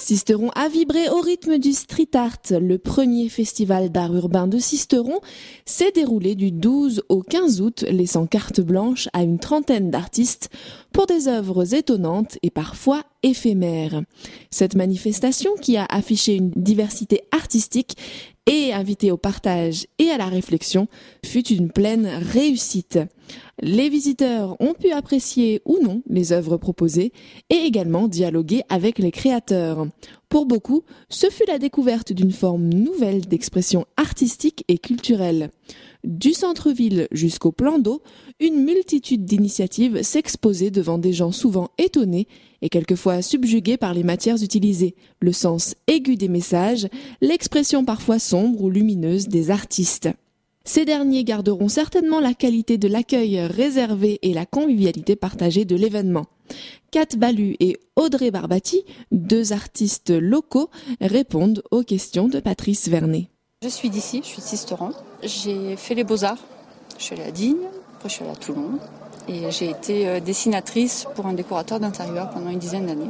Sisteron a vibré au rythme du street art. Le premier festival d'art urbain de Sisteron s'est déroulé du 12 au 15 août, laissant carte blanche à une trentaine d'artistes pour des œuvres étonnantes et parfois éphémères. Cette manifestation, qui a affiché une diversité artistique et invité au partage et à la réflexion, fut une pleine réussite. Les visiteurs ont pu apprécier ou non les œuvres proposées et également dialoguer avec les créateurs. Pour beaucoup, ce fut la découverte d'une forme nouvelle d'expression artistique et culturelle. Du centre-ville jusqu'au plan d'eau, une multitude d'initiatives s'exposaient devant des gens souvent étonnés et quelquefois subjugués par les matières utilisées, le sens aigu des messages, l'expression parfois sombre ou lumineuse des artistes. Ces derniers garderont certainement la qualité de l'accueil réservé et la convivialité partagée de l'événement. Kat Balu et Audrey Barbati, deux artistes locaux, répondent aux questions de Patrice Vernet. Je suis d'ici, je suis de Sisteron. J'ai fait les Beaux-Arts. Je suis allée à Digne, après je suis allée à Toulon. Et j'ai été dessinatrice pour un décorateur d'intérieur pendant une dizaine d'années.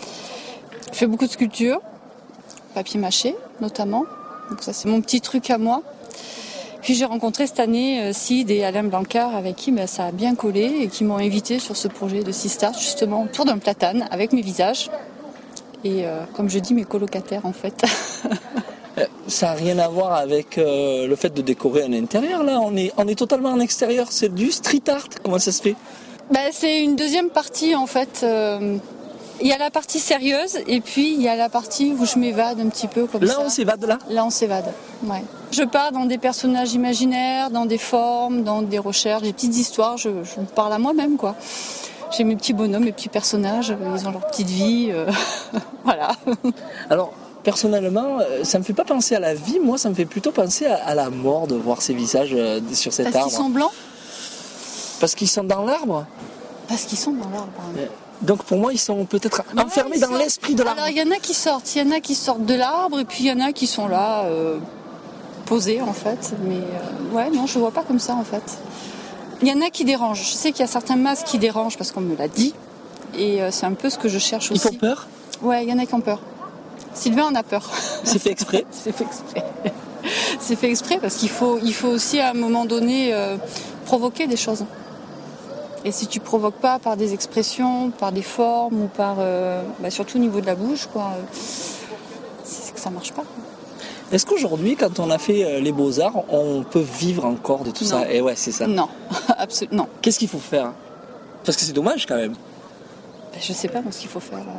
Je fais beaucoup de sculptures, papier mâché notamment. Donc ça c'est mon petit truc à moi. Puis j'ai rencontré cette année Sid et Alain Blancard avec qui ça a bien collé et qui m'ont invité sur ce projet de Sistart justement autour d'un platane avec mes visages. Et comme je dis, mes colocataires en fait. Ça n'a rien à voir avec le fait de décorer un intérieur, là. On est totalement en extérieur. C'est du street art. Comment ça se fait ? C'est une deuxième partie, en fait. Il y a la partie sérieuse et puis il y a la partie où je m'évade un petit peu comme ça. Là, on s'évade, là ? Là, on s'évade, ouais. Je pars dans des personnages imaginaires, dans des formes, dans des recherches, des petites histoires. Je me parle à moi-même, quoi. J'ai mes petits bonhommes, mes petits personnages. Ils ont leur petite vie. Voilà. Alors... Personnellement, ça me fait pas penser à la vie, moi ça me fait plutôt penser à la mort de voir ces visages sur cet arbre. Parce qu'ils sont blancs ? Parce qu'ils sont dans l'arbre ? Parce qu'ils sont dans l'arbre. Donc pour moi ils sont peut-être enfermés dans l'esprit de l'arbre. Alors il y en a qui sortent de l'arbre et puis il y en a qui sont là, posés en fait. Mais non, je vois pas comme ça en fait. Il y en a qui dérangent. Je sais qu'il y a certains masques qui dérangent parce qu'on me l'a dit. Et c'est un peu ce que je cherche aussi. Ils font peur ? Ouais, il y en a qui ont peur. Sylvain en a peur. C'est fait exprès ? C'est fait exprès. C'est fait exprès parce qu'il faut aussi à un moment donné provoquer des choses. Et si tu provoques pas par des expressions, par des formes ou par surtout au niveau de la bouche, quoi, c'est que ça marche pas. Est-ce qu'aujourd'hui, quand on a fait les Beaux-Arts, on peut vivre encore de tout ça ? Et ouais, c'est ça. Non, absolument non. Qu'est-ce qu'il faut faire ? Parce que c'est dommage quand même. Je sais pas ce qu'il faut faire.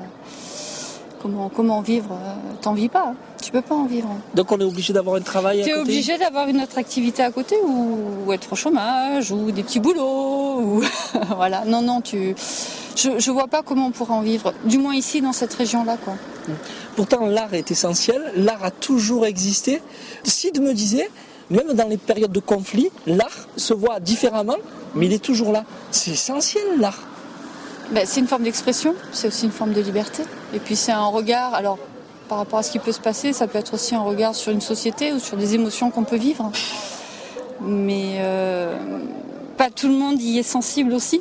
Comment vivre ? T'en vis pas, tu peux pas en vivre. Donc on est obligé d'avoir un travail à côté ? T'es obligé d'avoir une autre activité à côté ou être au chômage ou des petits boulots ou voilà. Non, je vois pas comment on pourrait en vivre. Du moins ici dans cette région-là, quoi. Pourtant l'art est essentiel, l'art a toujours existé. Sid me disait, même dans les périodes de conflit, l'art se voit différemment, mais il est toujours là. C'est essentiel l'art. C'est une forme d'expression, c'est aussi une forme de liberté. Et puis c'est un regard, alors par rapport à ce qui peut se passer, ça peut être aussi un regard sur une société ou sur des émotions qu'on peut vivre. Mais pas tout le monde y est sensible aussi.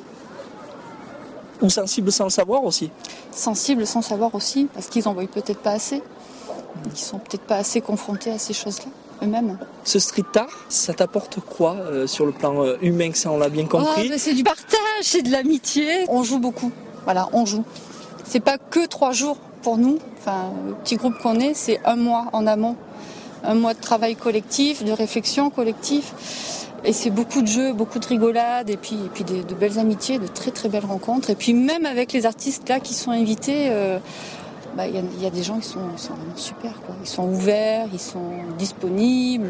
Ou sensible sans le savoir aussi. Sensible sans savoir aussi, parce qu'ils n'en voient peut-être pas assez. Ils sont peut-être pas assez confrontés à ces choses-là, eux-mêmes. Ce street art, ça t'apporte quoi sur le plan humain, ça on l'a bien compris ? C'est du partage, c'est de l'amitié. On joue beaucoup, voilà, on joue. C'est pas que 3 jours pour nous, enfin, le petit groupe qu'on est, c'est 1 mois en amont. 1 mois de travail collectif, de réflexion collective. Et c'est beaucoup de jeux, beaucoup de rigolades, et puis de belles amitiés, de très très belles rencontres. Et puis même avec les artistes là qui sont invités, y a des gens qui sont vraiment super, quoi. Ils sont ouverts, ils sont disponibles.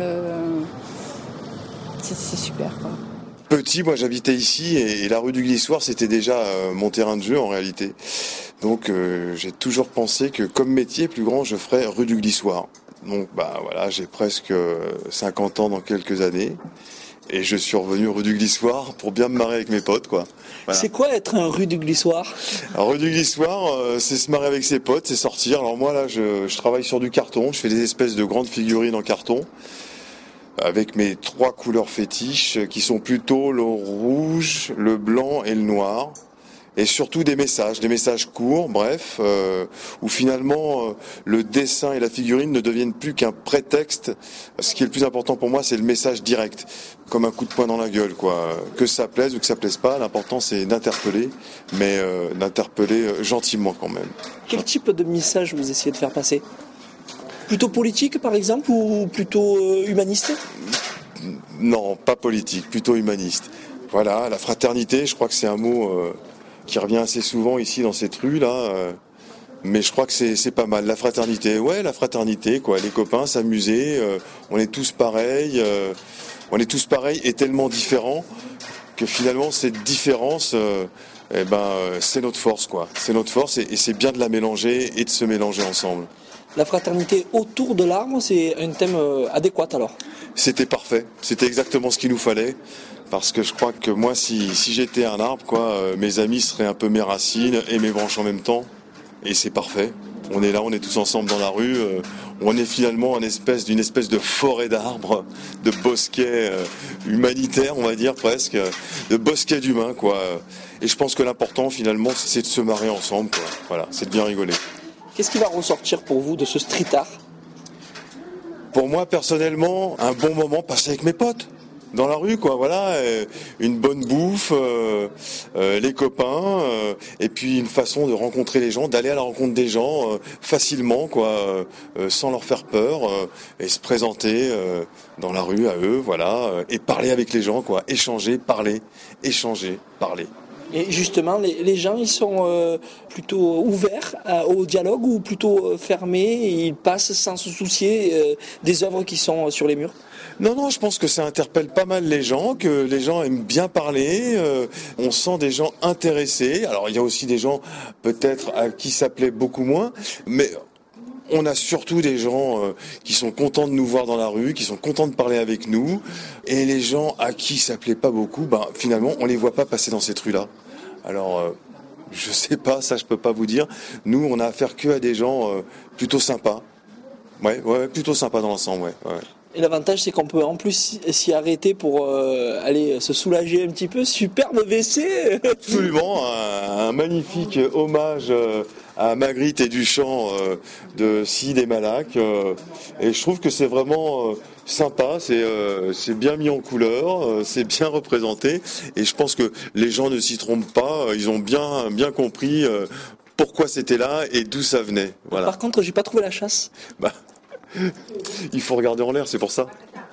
C'est super, quoi. Petit, moi j'habitais ici et la rue du Glissoire c'était déjà mon terrain de jeu en réalité. Donc j'ai toujours pensé que comme métier plus grand je ferais rue du Glissoire. Donc voilà, j'ai presque 50 ans dans quelques années. Et je suis revenu rue du Glissoire pour bien me marrer avec mes potes, quoi. Voilà. C'est quoi être un rue du Glissoire ? Alors, rue du Glissoire, c'est se marrer avec ses potes, c'est sortir. Alors moi là, je travaille sur du carton, je fais des espèces de grandes figurines en carton avec mes 3 couleurs fétiches qui sont plutôt le rouge, le blanc et le noir. et surtout des messages courts, bref, où finalement le dessin et la figurine ne deviennent plus qu'un prétexte. Ce qui est le plus important pour moi, c'est le message direct, comme un coup de poing dans la gueule, quoi. Que ça plaise ou que ça plaise pas, l'important c'est d'interpeller, mais d'interpeller gentiment quand même. Quel type de message vous essayez de faire passer ? Plutôt politique par exemple ou plutôt humaniste ? Non, pas politique, plutôt humaniste. Voilà, la fraternité, je crois que c'est un mot qui revient assez souvent ici dans cette rue-là. Mais je crois que c'est pas mal. La fraternité, ouais, la fraternité, quoi. Les copains, s'amuser, on est tous pareils. On est tous pareils et tellement différents que finalement cette différence, c'est notre force, quoi. C'est notre force et c'est bien de la mélanger et de se mélanger ensemble. La fraternité autour de l'arbre, c'est un thème adéquat alors ? C'était parfait, c'était exactement ce qu'il nous fallait. Parce que je crois que moi, si j'étais un arbre, quoi, mes amis seraient un peu mes racines et mes branches en même temps. Et c'est parfait. On est là, on est tous ensemble dans la rue. On est finalement d'une espèce de forêt d'arbres, de bosquet humanitaire, on va dire presque, de bosquet d'humains, quoi. Et je pense que l'important, finalement, c'est de se marrer ensemble, quoi. Voilà, c'est de bien rigoler. Qu'est-ce qui va ressortir pour vous de ce street art ? Pour moi, personnellement, un bon moment passé avec mes potes. Dans la rue, quoi, voilà, une bonne bouffe, les copains, et puis une façon de rencontrer les gens, d'aller à la rencontre des gens facilement, quoi, sans leur faire peur, et se présenter dans la rue à eux, voilà, et parler avec les gens, quoi, échanger, parler. Et justement, les gens, ils sont plutôt ouverts au dialogue ou plutôt fermés et ils passent sans se soucier des œuvres qui sont sur les murs ? Non, je pense que ça interpelle pas mal les gens, que les gens aiment bien parler, on sent des gens intéressés. Alors il y a aussi des gens peut-être à qui ça plaît beaucoup moins, mais on a surtout des gens qui sont contents de nous voir dans la rue, qui sont contents de parler avec nous, et les gens à qui ça plaît pas beaucoup, finalement on les voit pas passer dans cette rue-là. Alors je sais pas, ça je peux pas vous dire. Nous on a affaire que à des gens plutôt sympas. Ouais, plutôt sympas dans l'ensemble, ouais. Et l'avantage, c'est qu'on peut en plus s'y arrêter pour aller se soulager un petit peu. Superbe WC. Absolument, un magnifique hommage à Magritte et Duchamp de Cid et Malac. Et je trouve que c'est vraiment sympa, c'est bien mis en couleur, c'est bien représenté. Et je pense que les gens ne s'y trompent pas, ils ont bien compris pourquoi c'était là et d'où ça venait. Voilà. Par contre, j'ai pas trouvé la chasse. Il faut regarder en l'air, c'est pour ça.